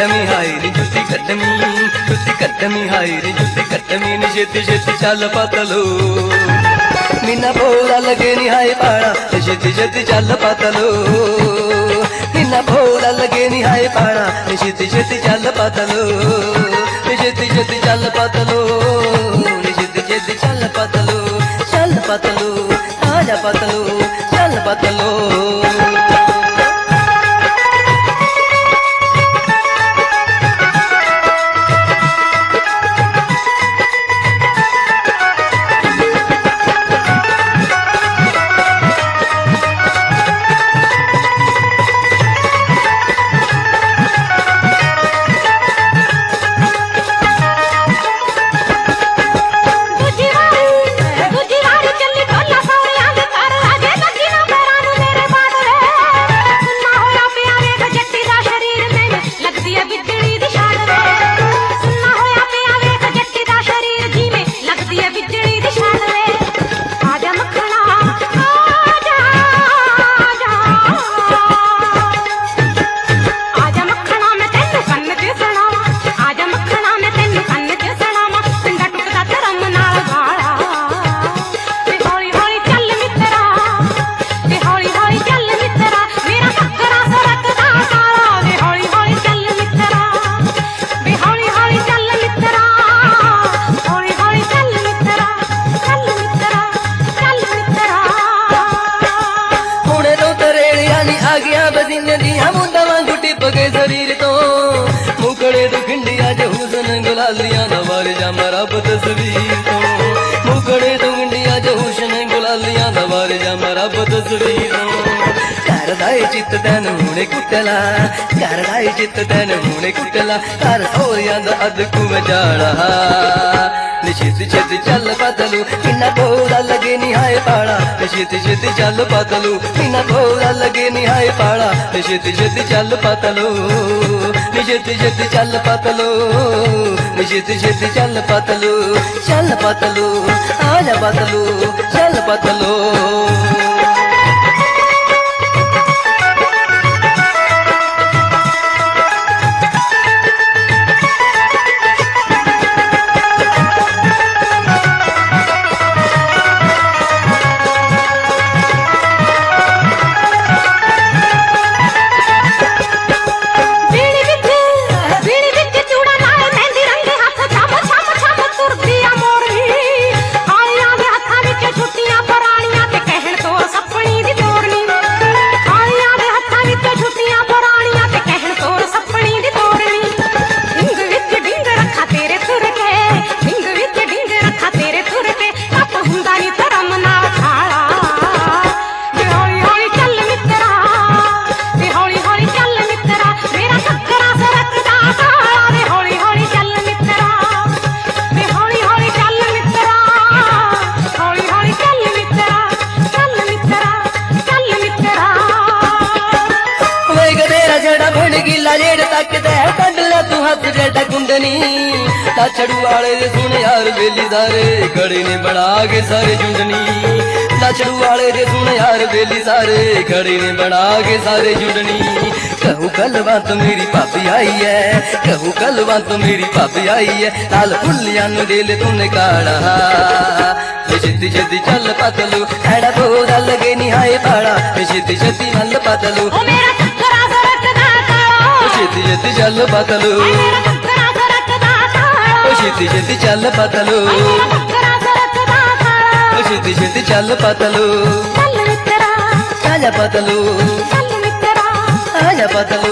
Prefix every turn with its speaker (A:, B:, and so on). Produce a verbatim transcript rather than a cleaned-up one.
A: कट्टमी हाय रे जुत्ती कट्टमी जुत्ती कट्टमी हाय रे जुत्ती कट्टमी नी छेती छेती चल पतलो मीना भोला लगे नी हाय पाड़ा छेती छेती चल पतलो मीना भोला लगे नी हाय पाड़ा छेती छेती चल पतलो छेती छेती चल पतलो छेती छेती चल पतलो चल पतलो आजा पतलो चल पतलो शरीर तो मुकड़े तो खिंडिया जो हुसन गुलालियां नवार जा मरब तस्वीर तो मुकड़े तो खिंडिया जो हुसन गुलालियां नवार जा मरब तस्वीर तो करदाए चित तैन हुणे कुटला करदाए चित तैन हुणे कुटला कर सोया दा अद कु जाड़ा छेती छेती चल पतलू मीना भोला लगे नी हाय पाड़ा छेती छेती चल पतलू मीना भोला लगे नी हाय पाड़ा छेती छेती चल पतलू छेती छेती चल पतलू छेती छेती चल पतलू चल पतलू आजा पतलू चल पतलू छड़ू वाले सुन यार बेली सारे खड़े ने बड़ा के सारे झुंडनी छड़ू वाले रे सुन यार बेली सारे खड़े ने बड़ा के सारे झुंडनी कहू गलवा तो मेरी भाभी आई है कहू गलवा तो मेरी भाभी आई है लाल फुलिया नु डेले तूने काढ़ा छेती छेती चल पतलू एड़ा भोला लगे नी हाय पाड़ा छेती छेती चल पतलू छेती छेती चल पतलू छेती छेती चल पतलू छेती छेती चल पतलू आजा पतलू आजा पतलू